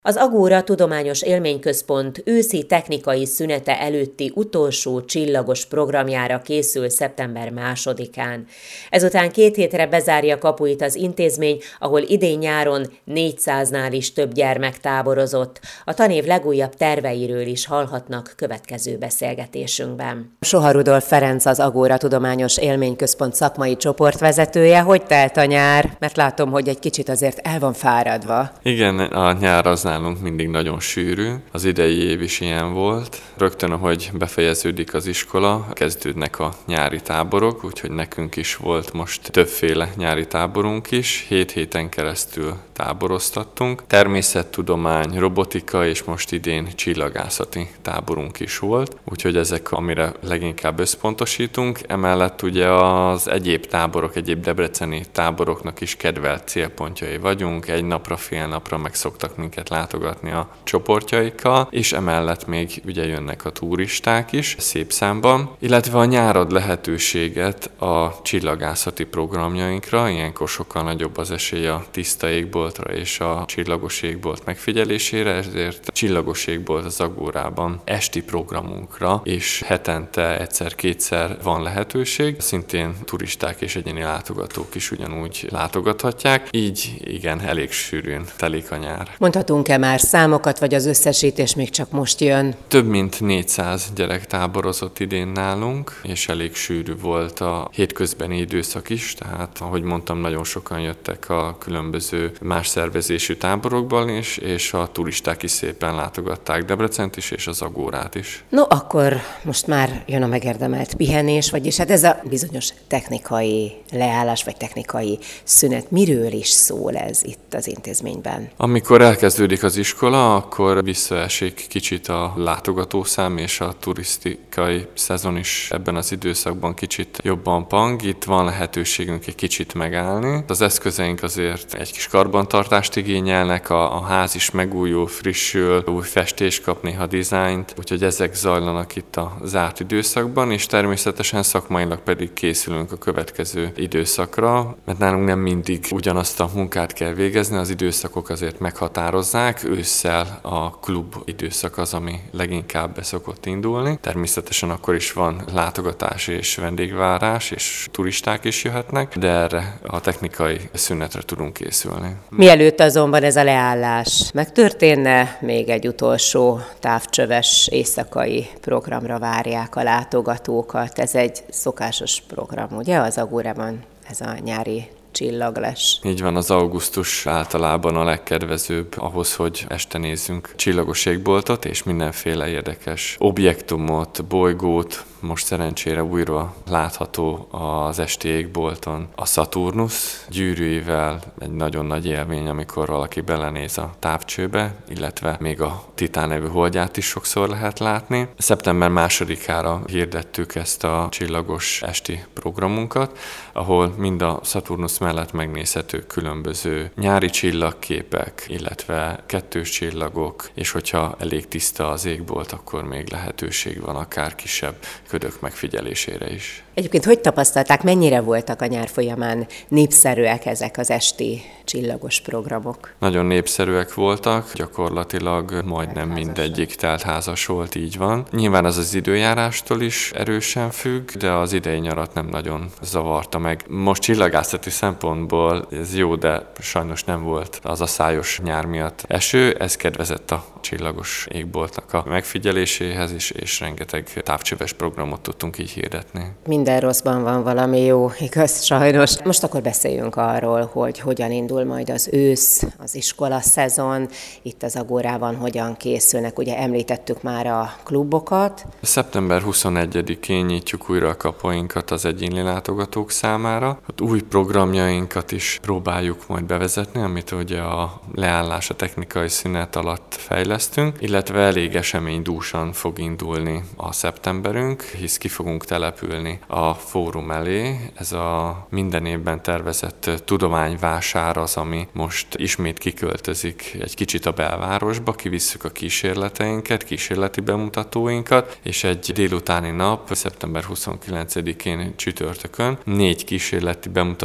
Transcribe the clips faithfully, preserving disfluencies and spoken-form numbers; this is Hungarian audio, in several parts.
Az Agóra Tudományos Élményközpont őszi technikai szünete előtti utolsó csillagos programjára készül szeptember másodikán. Ezután két hétre bezárja kapuit az intézmény, ahol idén nyáron négyszáznál is több gyermek táborozott. A tanév legújabb terveiről is hallhatnak következő beszélgetésünkben. Soha Rudolf Ferenc, az Agóra Tudományos Élményközpont szakmai csoportvezetője. Hogy telt a nyár? Mert látom, hogy egy kicsit azért el van fáradva. Igen, a nyár az nálunk mindig nagyon sűrű. Az idei év is ilyen volt. Rögtön, ahogy befejeződik az iskola, kezdődnek a nyári táborok, úgyhogy nekünk is volt most többféle nyári táborunk is. Hét héten keresztül táboroztattunk. Természettudomány, robotika és most idén csillagászati táborunk is volt, úgyhogy ezek, amire leginkább összpontosítunk. Emellett ugye az egyéb táborok, egyéb debreceni táboroknak is kedvelt célpontjai vagyunk. Egy napra, fél napra meg szoktak minket látogatni a csoportjaikkal, és emellett még ugye jönnek a turisták is szép számban, illetve a nyár ad lehetőséget a csillagászati programjainkra, ilyenkor sokkal nagyobb az esély a tiszta égboltra és a csillagos égbolt megfigyelésére, ezért a csillagos égbolt az Agórában esti programunkra, és hetente egyszer-kétszer van lehetőség, szintén turisták és egyéni látogatók is ugyanúgy látogathatják, így igen, elég sűrűn telik a nyár. Mondhatunk-e már számokat, vagy az összesítés még csak most jön? Több mint négyszáz gyerek táborozott idén nálunk, és elég sűrű volt a hétközbeni időszak is, tehát ahogy mondtam, nagyon sokan jöttek a különböző más szervezésű táborokból is, és a turisták is szépen látogatták Debrecent is, és az Agórát is. No, akkor most már jön a megérdemelt pihenés, vagyis hát ez a bizonyos technikai leállás, vagy technikai szünet. Miről is szól ez itt az intézményben? Amikor elkezdődik az iskola, akkor visszaesik kicsit a látogatószám, és a turisztikai szezon is ebben az időszakban kicsit jobban pang. Itt van lehetőségünk egy kicsit megállni. Az eszközeink azért egy kis karbantartást igényelnek, a, a ház is megújul, frissül, új festés kap néha dizájnt, úgyhogy ezek zajlanak itt a zárt időszakban, és természetesen szakmailag pedig készülünk a következő időszakra, mert nálunk nem mindig ugyanazt a munkát kell végezni, az időszakok azért meghatározzák. Ősszel a klub időszak az, ami leginkább be szokott indulni. Természetesen akkor is van látogatás és vendégvárás, és turisták is jöhetnek, de erre a technikai szünetre tudunk készülni. Mielőtt azonban ez a leállás megtörténne, még egy utolsó távcsöves éjszakai programra várják a látogatókat. Ez egy szokásos program, ugye, az Agórában, ez a nyári csillaglás. Így van, az augusztus általában a legkedvezőbb ahhoz, hogy este nézzünk csillagos égboltot, és mindenféle érdekes objektumot, bolygót. Most szerencsére újra látható az esti égbolton a Szaturnusz gyűrűivel, egy nagyon nagy élmény, amikor valaki belenéz a távcsőbe, illetve még a Titán nevű holdját is sokszor lehet látni. Szeptember másodikára hirdettük ezt a csillagos esti programunkat, ahol mind a Szaturnusz mellett megnézhető különböző nyári csillagképek, illetve kettős csillagok, és hogyha elég tiszta az égbolt, akkor még lehetőség van akár kisebb ködök megfigyelésére is. Egyébként hogy tapasztalták, mennyire voltak a nyár folyamán népszerűek ezek az esti csillagos programok? Nagyon népszerűek voltak, gyakorlatilag majdnem mindegyik teltházas volt, így van. Nyilván az az időjárástól is erősen függ, de az idei nyarat nem nagyon zavarta meg. Most csillagászati szempontból ez jó, de sajnos nem volt az a szájos nyár miatt eső, ez kedvezett a csillagos égboltnak a megfigyeléséhez is, és rengeteg távcsöves programot tudtunk így hirdetni. Minden rosszban van valami jó, igaz, sajnos. Most akkor beszéljünk arról, hogy hogyan indul majd az ősz, az iskola szezon, itt az Agórában hogyan készülnek. Ugye említettük már a klubokat. szeptember huszonegyedikén nyitjuk újra a kapuinkat az egyéni látogatók számára. Ott új programjainkat is próbáljuk majd bevezetni, amit ugye a leállás, a technikai szünet alatt fejlesztünk, illetve elég eseménydúsan fog indulni a szeptemberünk, hisz ki fogunk települni a fórum elé. Ez a minden évben tervezett tudományvásár az, ami most ismét kiköltözik egy kicsit a belvárosba, kivisszük a kísérleteinket, kísérleti bemutatóinkat, és egy délutáni nap, szeptember huszonkilencedikén csütörtökön négy kísérleti bemutató mellett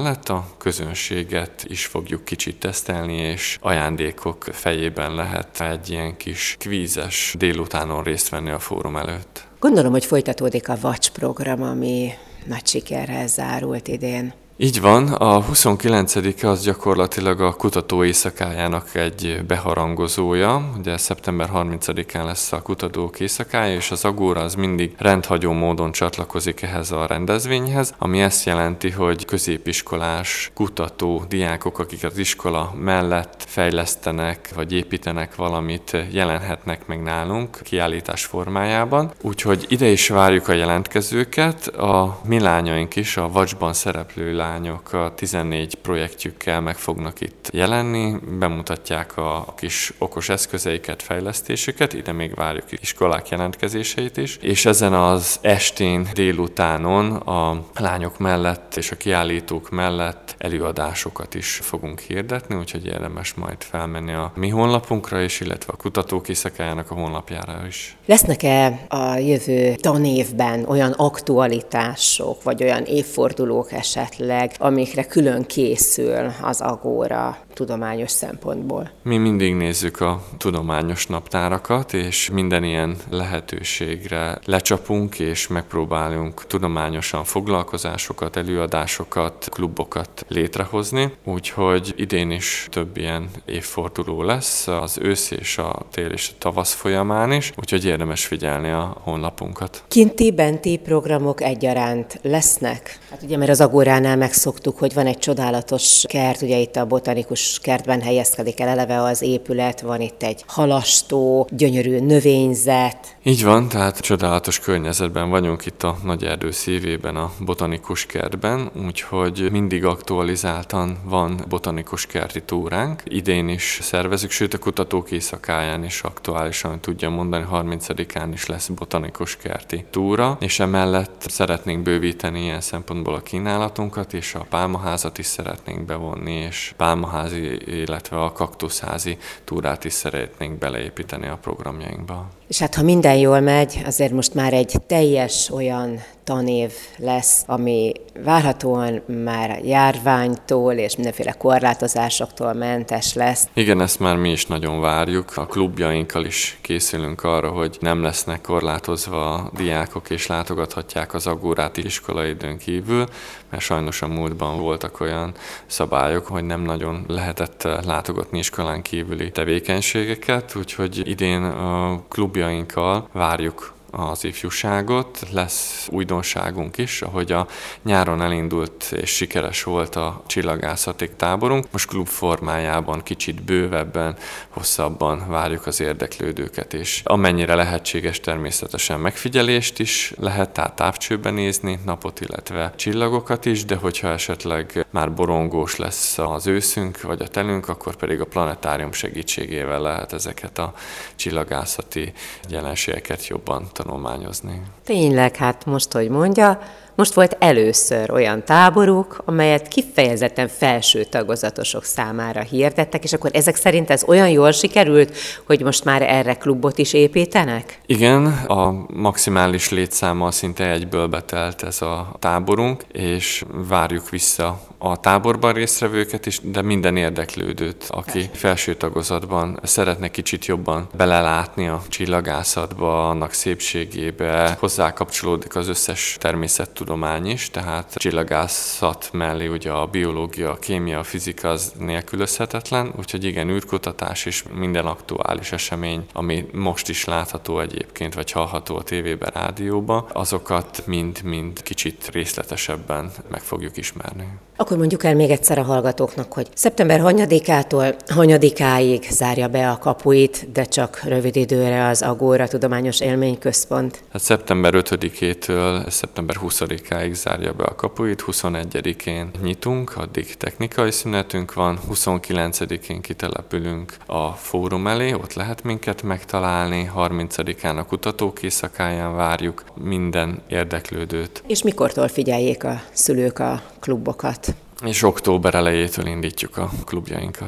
mellett a közönséget is fogjuk kicsit tesztelni, és ajándékok fejében lehet egy ilyen kis kvízes délutánon részt venni a fórum előtt. Gondolom, hogy folytatódik a Vacs program, ami nagy sikerrel zárult idén. Így van, a huszonkilencedike az gyakorlatilag a kutató éjszakájának egy beharangozója. Ugye szeptember harmincadikán lesz a kutatók éjszakája, és az Agóra az mindig rendhagyó módon csatlakozik ehhez a rendezvényhez, ami ezt jelenti, hogy középiskolás kutató diákok, akik az iskola mellett fejlesztenek vagy építenek valamit, jelenhetnek meg nálunk kiállítás formájában. Úgyhogy ide is várjuk a jelentkezőket. A mi lányaink is, a Vacsban szereplő lányok a tizennégy projektjükkel meg fognak itt jelenni, bemutatják a kis okos eszközeiket, fejlesztésüket, ide még várjuk iskolák jelentkezéseit is, és ezen az estén, délutánon a lányok mellett és a kiállítók mellett előadásokat is fogunk hirdetni, úgyhogy érdemes majd felmenni a mi honlapunkra is, illetve a kutatók éjszakájának a honlapjára is. Lesznek-e a jövő tanévben olyan aktualitások, vagy olyan évfordulók esetleg, amikre külön készül az Agóra tudományos szempontból? Mi mindig nézzük a tudományos naptárakat, és minden ilyen lehetőségre lecsapunk, és megpróbálunk tudományosan foglalkozásokat, előadásokat, klubokat létrehozni. Úgyhogy idén is több ilyen évforduló lesz, az ősz és a tél és a tavasz folyamán is, úgyhogy érdemes figyelni a honlapunkat. Kinti, benti programok egyaránt lesznek? Hát ugye, mert az Agóránál megszoktuk, hogy van egy csodálatos kert, ugye itt a botanikus kertben helyezkedik el eleve az épület, van itt egy halastó, gyönyörű növényzet. Így van, tehát csodálatos környezetben vagyunk itt a Nagyerdő szívében, a botanikus kertben, úgyhogy mindig aktualizáltan van botanikus kerti túránk. Idén is szervezünk, sőt a kutatók éjszakáján is aktuálisan tudja mondani, harmincadikán is lesz botanikus kerti túra, és emellett szeretnénk bővíteni ilyen szempontból a kínálatunkat, és a pálmaházat is szeretnénk bevonni, és pálmaházi, illetve a kaktuszházi túrát is szeretnénk beleépíteni a programjainkba. És hát ha minden jól megy, azért most már egy teljes olyan tanév lesz, ami várhatóan már járványtól és mindenféle korlátozásoktól mentes lesz. Igen, ezt már mi is nagyon várjuk. A klubjainkkal is készülünk arra, hogy nem lesznek korlátozva a diákok, és látogathatják az Agórát iskolaidőn kívül, mert sajnos a múltban voltak olyan szabályok, hogy nem nagyon lehetett látogatni iskolán kívüli tevékenységeket, úgyhogy idén a klubjainkkal várjuk az ifjúságot, lesz újdonságunk is, ahogy a nyáron elindult és sikeres volt a csillagászati táborunk. Most klub formájában kicsit bővebben, hosszabban várjuk az érdeklődőket, és amennyire lehetséges természetesen megfigyelést is lehet, tehát távcsőben nézni napot, illetve csillagokat is, de hogyha esetleg már borongós lesz az őszünk vagy a telünk, akkor pedig a planetárium segítségével lehet ezeket a csillagászati jelenségeket jobban tanulmányozni. Tényleg, hát most, hogy mondja, most volt először olyan táboruk, amelyet kifejezetten felső tagozatosok számára hirdettek, és akkor ezek szerint ez olyan jól sikerült, hogy most már erre klubot is építenek? Igen, a maximális létszámmal szinte egyből betelt ez a táborunk, és várjuk vissza a táborban résztvevőket is, de minden érdeklődőt, aki felső tagozatban szeretne kicsit jobban belelátni a csillagászatba, annak szépségébe, hozzá kapcsolódik az összes természettudomány is, tehát a csillagászat mellé ugye a biológia, a kémia, a fizika az nélkülözhetetlen, úgyhogy igen, űrkutatás is minden aktuális esemény, ami most is látható egyébként, vagy hallható a tévében, rádióban, azokat mind-mind kicsit részletesebben meg fogjuk ismerni. Akkor mondjuk el még egyszer a hallgatóknak, hogy szeptember hanyadikától hanyadikáig zárja be a kapuit, de csak rövid időre az Agóra Tudományos Élményközpont. Hát szeptember ötödikétől szeptember huszadikáig zárja be a kapuit, huszonegyedikén nyitunk, addig technikai szünetünk van, huszonkilencedikén kitelepülünk a fórum elé, ott lehet minket megtalálni, harmincadikán a kutatók éjszakáján várjuk minden érdeklődőt. És mikortól figyeljék a szülők a klubokat? És október elejétől indítjuk a klubjainkat.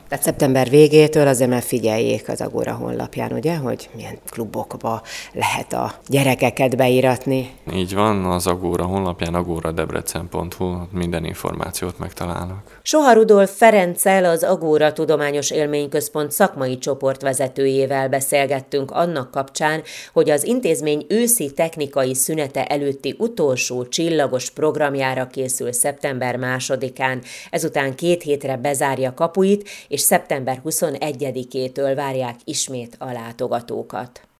Tehát szeptember végétől azért már figyeljék az Agóra honlapján, ugye, hogy milyen klubokba lehet a gyerekeket beíratni. Így van, az Agóra honlapján agóradebrecen pont hu minden információt megtalálnak. Soha Rudolf Ferenccel, az Agóra Tudományos Élményközpont szakmai csoportvezetőjével beszélgettünk annak kapcsán, hogy az intézmény őszi technikai szünete előtti utolsó csillagos programjára készül szeptember másodikán, ezután két hétre bezárja kapuit, és szeptember huszonegyedikétől várják ismét a látogatókat.